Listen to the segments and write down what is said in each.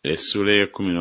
Essula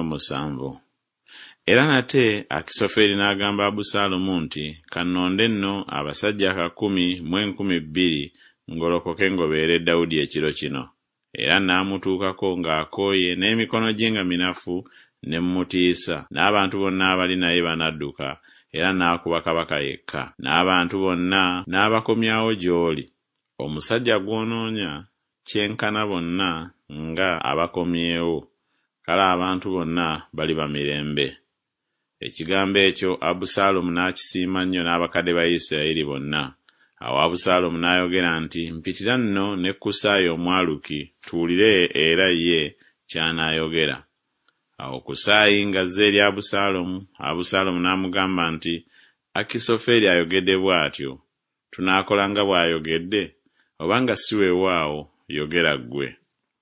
17. Era nate Akisoferi n'agamba Abusalomu nti, "Kannonde nno abasajja 10,000 mu 2,000 ngolokoke ngobeere Dawudi ekiro kino." Era n'amutuukako ng'akooye n'emikono gye nga minafu ne mmutiisa, n'abantu bonna abali naye banadduka, era n'akuba kabaka yekka. N'abantu bonna n'abakomyawo gy'oli. Omusajja gw'onoonya kyenkana bonna nga abakomyewo, kale abantu bonna bali bamirembe. Ekigambo ekyo Abusalomu n'akisiima nnyo n'abakadde ba Isirayiri bonna. Awo Abusalomu n'ayogera nti, "Mpitira nno ne Kusaayi Omwaluki, tuwulire era ye ky'anaayogera." Awo Kusaayi ng'azze eri Abusalomu, Abusalomu n'amugamba nti, "Akisoferi ayogedde bw'atyo, tunaakola nga bw'ayogedde, obanga si weewaawo yogera ggwe."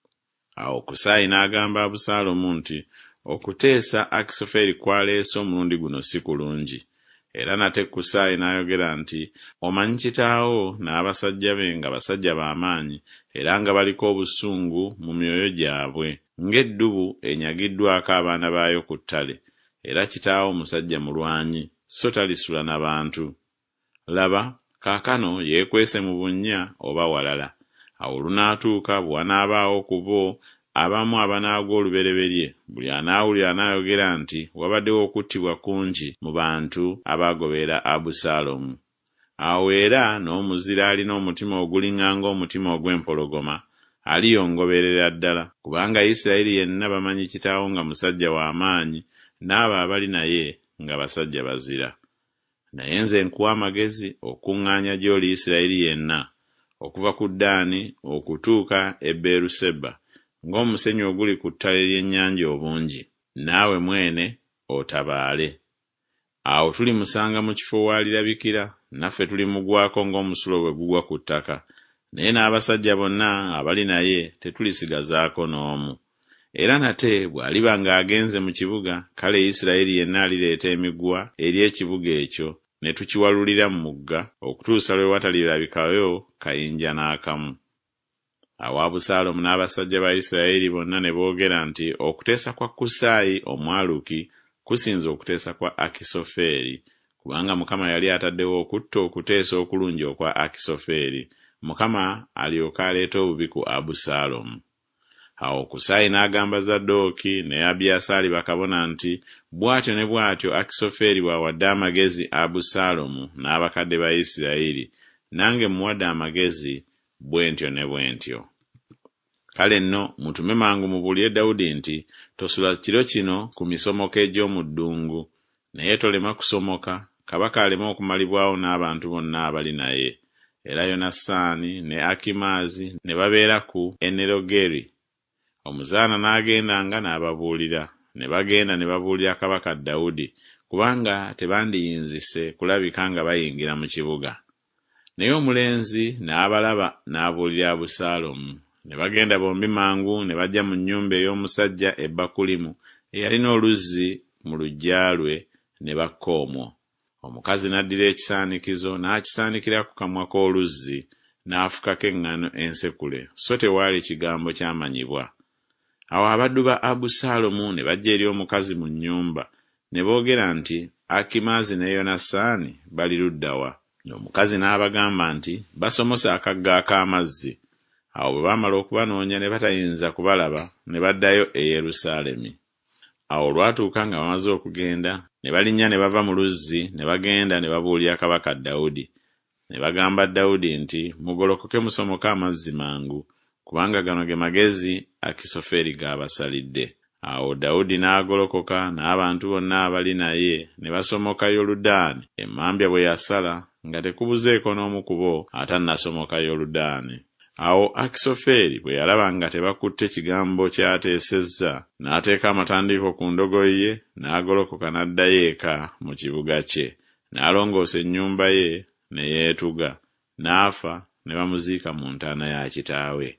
Awo Kusaayi n'agamba Abusalomu nti, "Okuteesa Akisoferi kwaleese omulundi guno si kulungi." Era nate Kusaayi n'ayogera nti, "Omanyi kitaawo n'abasajja be nga basajja b'amaanyi, era nga baliko obusungu mu myoyo gyabwe, ng'eddubu enyagiddwako abaana baayo ku ttale. Era kitaawo musajja mulwanyi, so talisula n'abantu. Laba, kaakano yeekwese mu bunnya oba walala. Awo lunaatuuka bwe wanaabaawo ku bo abamu abanaagwa olubereberye, buli anaawulira anaayogera nti wabaddewo okuttibwa kungi mu bantu abaagoberera Abusalomu. Awo era n'omuzira alina omutima oguliŋŋanga omutima ogw'empologoma aliyongoberera ddala, kubanga Isirayiri yenna bamanyi kitaawo nga musajja w'amaanyi, n'abo abali naye nga basajja bazira. Naye nze nkuwa amagezi okuŋŋaanya gy'oli Isirayiri yenna, okuva ku Ddaani okutuuka e Beeruseba, ng'omusenyu oguli ku ttale ly'ennyanja obungi. Naawe mwene otabaale. Awo tulimusanga mu kifo w'alirabikira, naffe tulimugwako ng'omusulo bwe gugwa ku ttaka. Naye n'abasajja bonna abali naye tetulisigazaako n'omu. Era nate bw'aliba ng'agenze mu kibuga, kale Isirayiri yenna alireeta emiguwa eri ekibuga ekyo, ne tukiwalulira mu mugga okutuusa lwe watalirabikayo kayinja n'akamu." Awo Abusalomu n'abasajja ba Isirayiri bonna ne boogera nti, "Okuteesa kwa Kusaayi Omwaluki kusinze okuteesa kwa Akisoferi, kubanga Mukama yali ataddewo okutta okuteesa okulungi okwa Akisoferi, Mukama alyoke aleete obubi ku Abusalomu." Awo Kusaayi n'agamba Zadooki ne Abiyasaali bakabona nti, "Bw'atyo ne bw'atyo Akisoferi bw'awadde amagezi Abusalomu n'abakadde ba Isirayiri, nange muwadde amagezi bwe ntyo ne bwe ntyo. Kale nno mutume mangu mubuulire Dawudi nti, tosula kiro kino ku misomoka egy'omu ddungu, naye tolema kusomoka, kabaka aleme okumalibwawo n'abantu bonna abali naye." Era Yonasaani ne Akimaazi ne babeera ku Enerogeri. Omuzaana n'agendanga n'ababuulira, ne bagenda ne babuulira kabaka Dawudi, kubanga tebandiyinzise kulabika nga bayingira mu kibuga. Naye omulenzi n'abalaba n'abuulira Abusalomu. Ne bagenda bombi mangu ne bajja mu nnyumba ey'omusajja e Bakulimu eyalina oluzzi mu luggya lwe, ne bakka omwo. Omukazi n'addira ekisaanikizo n'akisaanikira ku kamwa k'oluzzi, n'afukako eŋŋaano ensekule, so tewaali kigambo kyamanyibwa. Awo abaddu ba Abusalomu ne bajja eri omukazi mu nnyumba, ne boogera nti, "Akimaazi ne Yonasaani bali ludda wa?" Omukazi n'abagamba nti, "Basomose akagga ak'amazzi." Awo bwe baamala okubanoonya ne batayinza kubalaba, ne baddayo e Yerusaalemi. Awo olwatuuka nga bamaze okugenda, ne balinnya ne bava mu luzzi, ne bagenda ne babuulira kabaka Dawudi. Ne bagamba Dawudi nti, "Mugolokoke musomoke amazzi mangu, kubanga gano ge magezi Akisoferi g'abasalidde." Awo Dawudi n'agolokoka n'abantu bonna abali naye ne basomoka Yoludaani, emmambya bwe yasala, nga tekubuzeeko n'omu ku bo atannasomoka Yoludaani. Awo Akisoferi bwe yalaba nga tebakutte kigambo ky'ateesezza, n'ateeka amatandiiko ku ndogoyi ye, n'agolokoka n'addayo eka mu kibuga kye, n'alongoosa ennyumba ye ne yeetuga, n'afa ne bamuziika mu ntaana ya kitaawe.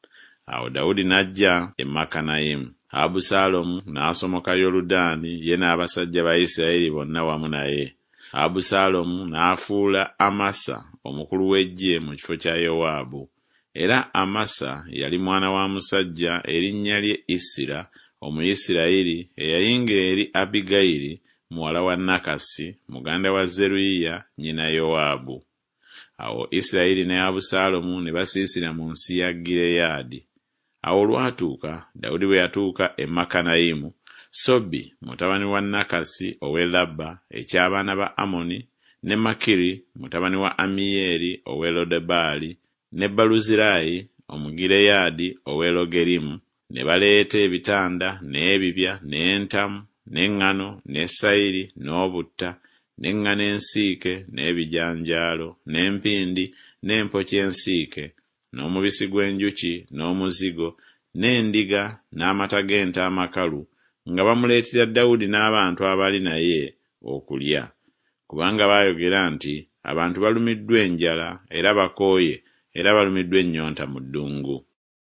Awo Dawudi n'ajja e Makanayimu. Abusalomu n'asomoka Yoludaani, ye n'abasajja ba Isirayiri bonna wamu naye. Abusalomu n'afuula Amasa omukulu w'eggye mu kifo kya Yowaabu. Era Amasa yali mwana wa musajja erinnya lye Isira Omuyisirayiri eyayingira eri Abigayiri muwala wa Nakasi muganda wa Zeruyiya nnyina Yowaabu. Awo Isirayiri ne Abusaalomu ne basiisira mu nsi ya Gireyaadi. Awo olwatuuka Dawudi bwe yatuuka e Makanayimu, Sobbi mutabani wa Nakasi ow'e Labba eky'abaana ba Amoni, ne Makiri mutabani wa Amiyeri ow'e Lodebaali, ne Baluzirayi Omugireyaadi ow'e Logerimu, ne baleeta ebitanda n'ebibya n'entamu n'eŋŋano ne sayiri n'obutta n'eŋŋano ensiike n'ebijanjaalo n'empindi n'empokya ensiike n'omubisi gw'enjuki n'omuzigo n'endiga n'amata g'ente amakalu, nga bamuleetera Dawudi n'abantu abali naye okulya, kubanga baayogera nti abantu balumiddwa enjala era bakooye era balumiddwa ennyonta mu ddungu.